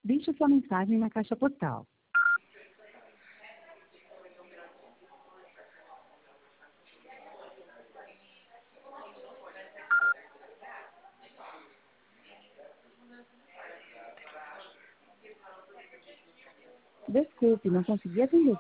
Deixe sua mensagem na caixa postal. Desculpe, não consegui atender.